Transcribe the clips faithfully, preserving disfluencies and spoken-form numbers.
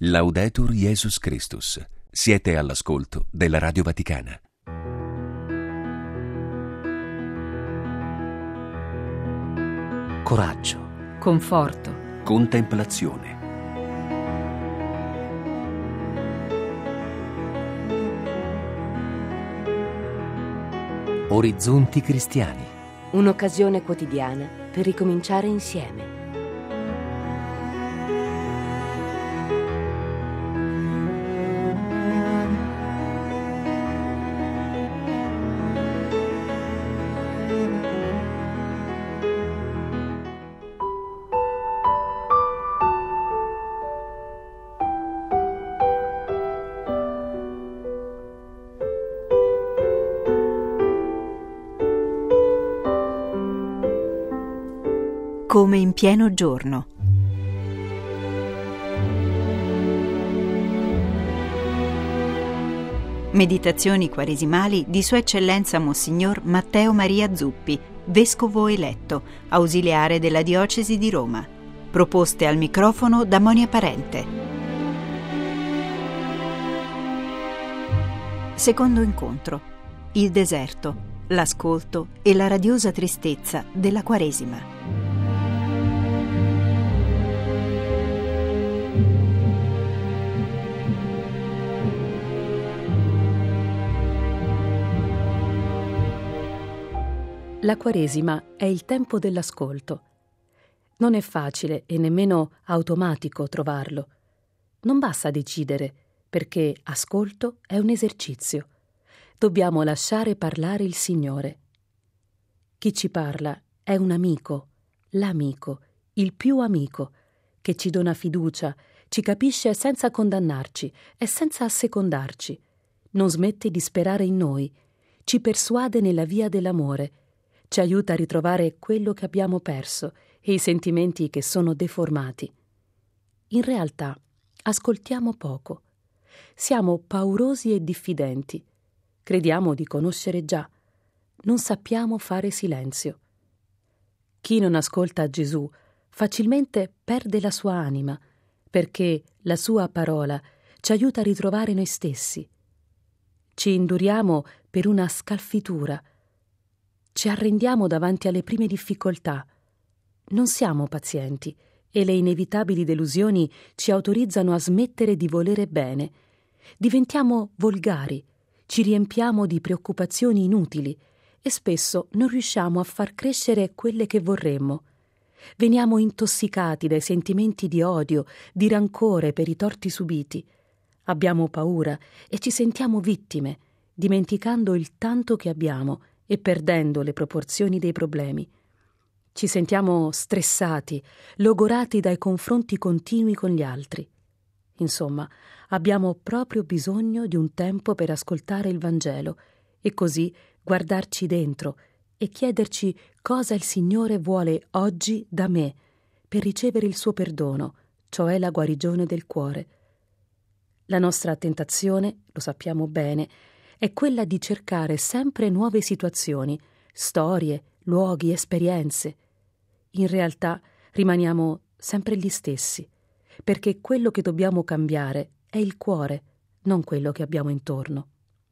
Laudetur Jesus Christus. Siete all'ascolto della Radio Vaticana. Coraggio, conforto, Contemplazione. orizzonti cristiani. Un'occasione quotidiana per ricominciare insieme. Come in pieno giorno. Meditazioni quaresimali di Sua Eccellenza Monsignor Matteo Maria Zuppi, Vescovo eletto, ausiliare della Diocesi di Roma. Proposte al microfono da Monia Parente. Secondo incontro. Il deserto, l'ascolto e la radiosa tristezza della Quaresima. La Quaresima è il tempo dell'ascolto. Non è facile e nemmeno automatico trovarlo. Non basta decidere, perché ascolto è un esercizio. Dobbiamo lasciare parlare il Signore. Chi ci parla è un amico, l'amico, il più amico, che ci dona fiducia, ci capisce senza condannarci e senza assecondarci. Non smette di sperare in noi, ci persuade nella via dell'amore, ci aiuta a ritrovare quello che abbiamo perso e i sentimenti che sono deformati. In realtà ascoltiamo poco. Siamo paurosi e diffidenti. Crediamo di conoscere già. Non sappiamo fare silenzio. Chi non ascolta Gesù facilmente perde la sua anima, perché la sua parola ci aiuta a ritrovare noi stessi. Ci induriamo per una scalfitura. Ci arrendiamo davanti alle prime difficoltà. Non siamo pazienti e le inevitabili delusioni ci autorizzano a smettere di volere bene. Diventiamo volgari, ci riempiamo di preoccupazioni inutili e spesso non riusciamo a far crescere quelle che vorremmo. Veniamo intossicati dai sentimenti di odio, di rancore per i torti subiti. Abbiamo paura e ci sentiamo vittime, dimenticando il tanto che abbiamo e perdendo le proporzioni dei problemi. Ci sentiamo stressati, logorati dai confronti continui con gli altri. Insomma, abbiamo proprio bisogno di un tempo per ascoltare il Vangelo e così guardarci dentro e chiederci cosa il Signore vuole oggi da me per ricevere il suo perdono, cioè la guarigione del cuore. La nostra tentazione, lo sappiamo bene, è quella di cercare sempre nuove situazioni, storie, luoghi, esperienze. In realtà rimaniamo sempre gli stessi, perché quello che dobbiamo cambiare è il cuore, non quello che abbiamo intorno.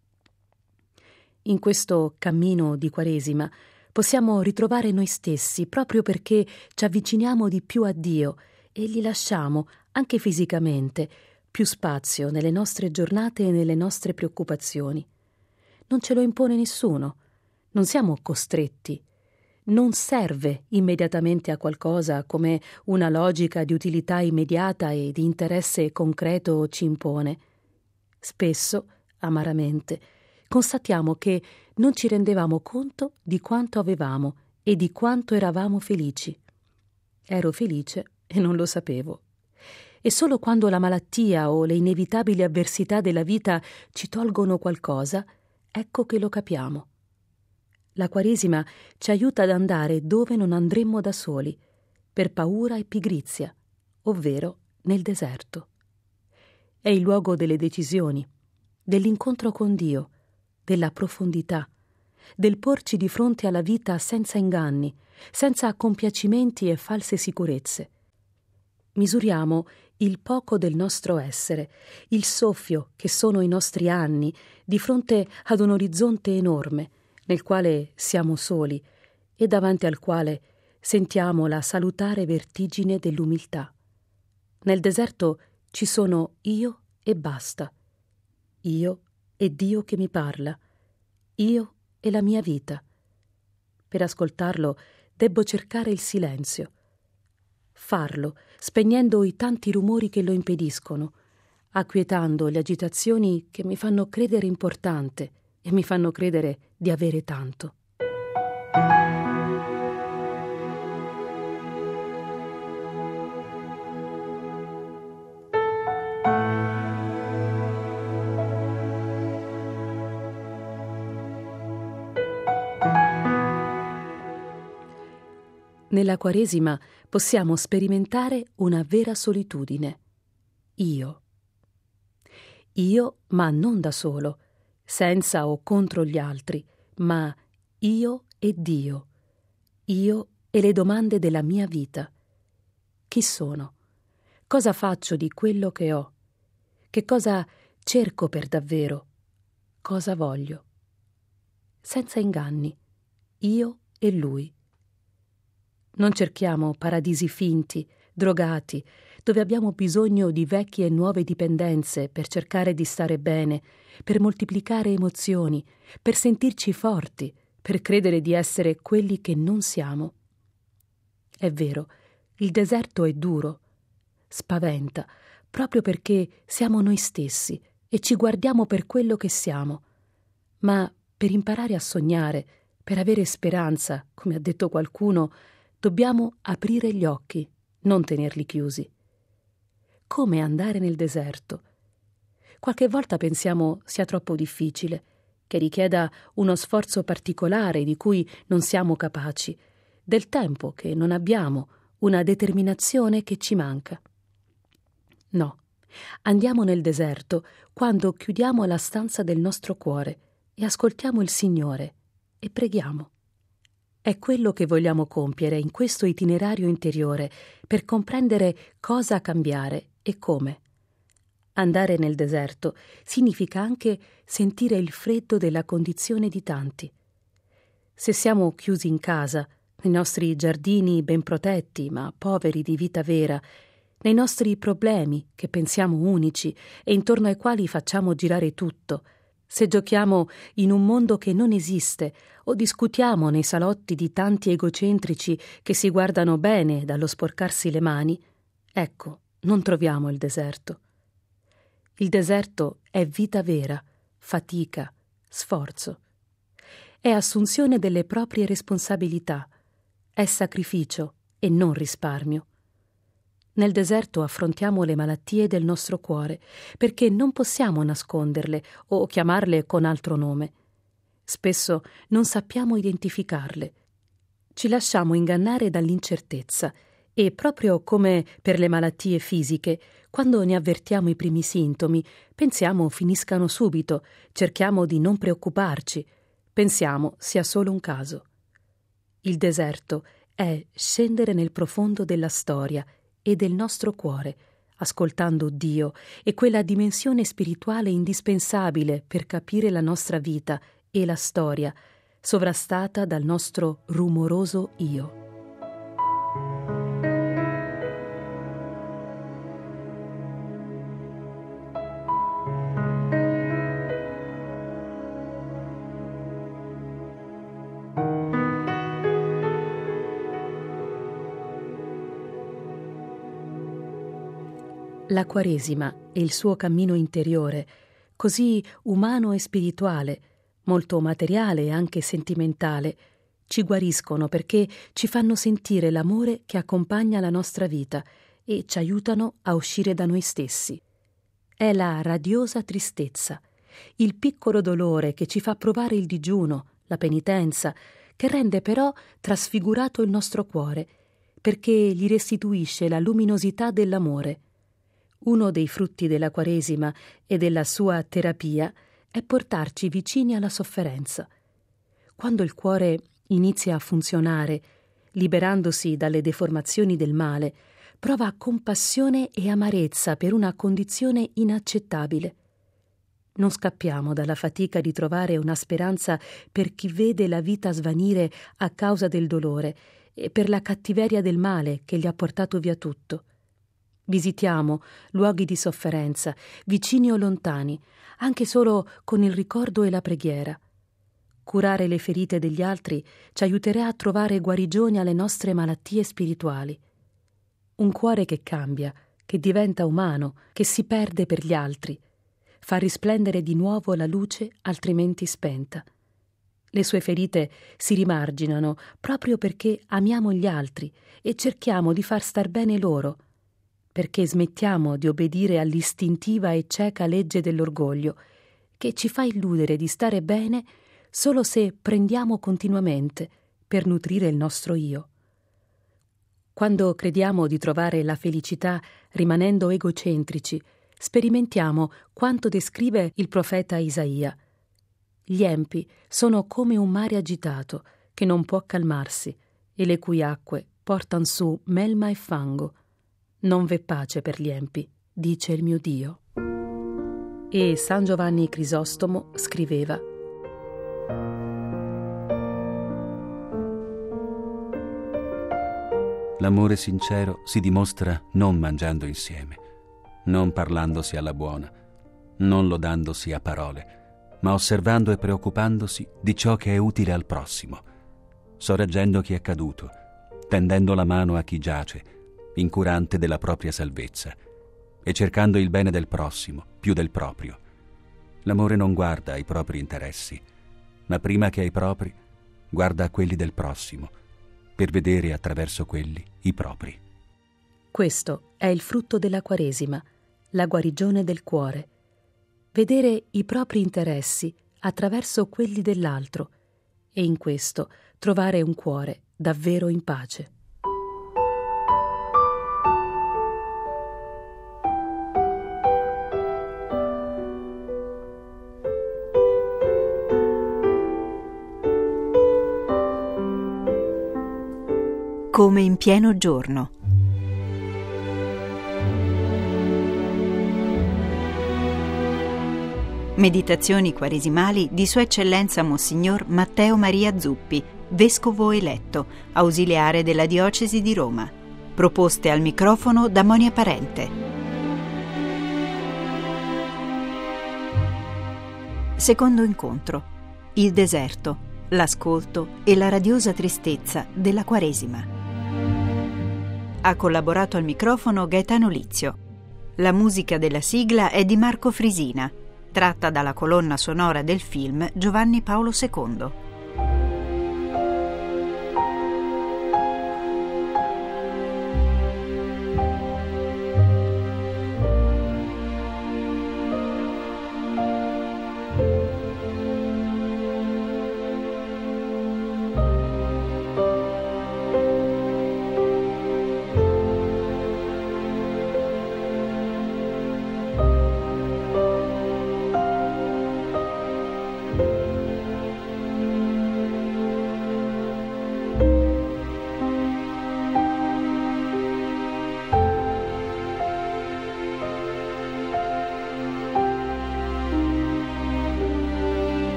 In questo cammino di Quaresima possiamo ritrovare noi stessi proprio perché ci avviciniamo di più a Dio e gli lasciamo, anche fisicamente, più spazio nelle nostre giornate e nelle nostre preoccupazioni. Non ce lo impone nessuno, non siamo costretti. Non serve immediatamente a qualcosa come una logica di utilità immediata e di interesse concreto ci impone. Spesso, amaramente, constatiamo che non ci rendevamo conto di quanto avevamo e di quanto eravamo felici. Ero felice e non lo sapevo. E solo quando la malattia o le inevitabili avversità della vita ci tolgono qualcosa, ecco che lo capiamo. La Quaresima ci aiuta ad andare dove non andremmo da soli, per paura e pigrizia, ovvero nel deserto. È il luogo delle decisioni, dell'incontro con Dio, della profondità, del porci di fronte alla vita senza inganni, senza compiacimenti e false sicurezze. Misuriamo il poco del nostro essere, il soffio che sono i nostri anni, di fronte ad un orizzonte enorme, nel quale siamo soli e davanti al quale sentiamo la salutare vertigine dell'umiltà. Nel deserto ci sono io e basta, io e Dio che mi parla, io e la mia vita. Per ascoltarlo debbo cercare il silenzio, farlo spegnendo i tanti rumori che lo impediscono, acquietando le agitazioni che mi fanno credere importante e mi fanno credere di avere tanto. Nella Quaresima possiamo sperimentare una vera solitudine. Io. Io, ma non da solo, senza o contro gli altri, ma io e Dio. Io e le domande della mia vita. Chi sono? Cosa faccio di quello che ho? Che cosa cerco per davvero? Cosa voglio? Senza inganni. Io e Lui. Non cerchiamo paradisi finti, drogati, dove abbiamo bisogno di vecchie e nuove dipendenze per cercare di stare bene, per moltiplicare emozioni, per sentirci forti, per credere di essere quelli che non siamo. È vero, il deserto è duro, spaventa, proprio perché siamo noi stessi e ci guardiamo per quello che siamo. Ma per imparare a sognare, per avere speranza, come ha detto qualcuno, dobbiamo aprire gli occhi, non tenerli chiusi. Come andare nel deserto? Qualche volta pensiamo sia troppo difficile, che richieda uno sforzo particolare di cui non siamo capaci, del tempo che non abbiamo, una determinazione che ci manca. No, andiamo nel deserto quando chiudiamo la stanza del nostro cuore e ascoltiamo il Signore e preghiamo. È quello che vogliamo compiere in questo itinerario interiore per comprendere cosa cambiare e come. Andare nel deserto significa anche sentire il freddo della condizione di tanti. Se siamo chiusi in casa, nei nostri giardini ben protetti ma poveri di vita vera, nei nostri problemi che pensiamo unici e intorno ai quali facciamo girare tutto, se giochiamo in un mondo che non esiste o discutiamo nei salotti di tanti egocentrici che si guardano bene dallo sporcarsi le mani, ecco, non troviamo il deserto. Il deserto è vita vera, fatica, sforzo. È assunzione delle proprie responsabilità, è sacrificio e non risparmio. Nel deserto affrontiamo le malattie del nostro cuore, perché non possiamo nasconderle o chiamarle con altro nome. Spesso non sappiamo identificarle. Ci lasciamo ingannare dall'incertezza e, proprio come per le malattie fisiche, quando ne avvertiamo i primi sintomi, pensiamo finiscano subito, cerchiamo di non preoccuparci, pensiamo sia solo un caso. Il deserto è scendere nel profondo della storia e del nostro cuore, ascoltando Dio e quella dimensione spirituale indispensabile per capire la nostra vita e la storia, sovrastata dal nostro rumoroso io. La Quaresima e il suo cammino interiore, così umano e spirituale, molto materiale e anche sentimentale, ci guariscono perché ci fanno sentire l'amore che accompagna la nostra vita e ci aiutano a uscire da noi stessi. È la radiosa tristezza, il piccolo dolore che ci fa provare il digiuno, la penitenza, che rende però trasfigurato il nostro cuore, perché gli restituisce la luminosità dell'amore. Uno dei frutti della Quaresima e della sua terapia è portarci vicini alla sofferenza. Quando il cuore inizia a funzionare, liberandosi dalle deformazioni del male, prova compassione e amarezza per una condizione inaccettabile. Non scappiamo dalla fatica di trovare una speranza per chi vede la vita svanire a causa del dolore e per la cattiveria del male che gli ha portato via tutto. Visitiamo luoghi di sofferenza, vicini o lontani, anche solo con il ricordo e la preghiera. Curare le ferite degli altri ci aiuterà a trovare guarigioni alle nostre malattie spirituali. Un cuore che cambia, che diventa umano, che si perde per gli altri, fa risplendere di nuovo la luce altrimenti spenta. Le sue ferite si rimarginano proprio perché amiamo gli altri e cerchiamo di far star bene loro, perché smettiamo di obbedire all'istintiva e cieca legge dell'orgoglio, che ci fa illudere di stare bene solo se prendiamo continuamente per nutrire il nostro io. Quando crediamo di trovare la felicità rimanendo egocentrici, sperimentiamo quanto descrive il profeta Isaia. Gli empi sono come un mare agitato che non può calmarsi e le cui acque portan su melma e fango. Non v'è pace per gli empi, dice il mio Dio. E San Giovanni Crisostomo scriveva: l'amore sincero si dimostra non mangiando insieme, non parlandosi alla buona, non lodandosi a parole, ma osservando e preoccupandosi di ciò che è utile al prossimo, sorreggendo chi è caduto, tendendo la mano a chi giace, incurante della propria salvezza, e cercando il bene del prossimo più del proprio. L'amore non guarda ai propri interessi, ma prima che ai propri, guarda a quelli del prossimo, per vedere attraverso quelli i propri. Questo è il frutto della Quaresima, la guarigione del cuore. Vedere i propri interessi attraverso quelli dell'altro e in questo trovare un cuore davvero in pace. Come in pieno giorno. Meditazioni quaresimali di Sua Eccellenza Monsignor Matteo Maria Zuppi, Vescovo eletto, ausiliare della Diocesi di Roma. Proposte al microfono da Monia Parente. Secondo incontro. Il deserto, l'ascolto e la radiosa tristezza della Quaresima. Ha collaborato al microfono Gaetano Lizio. La musica della sigla è di Marco Frisina, tratta dalla colonna sonora del film Giovanni Paolo secondo.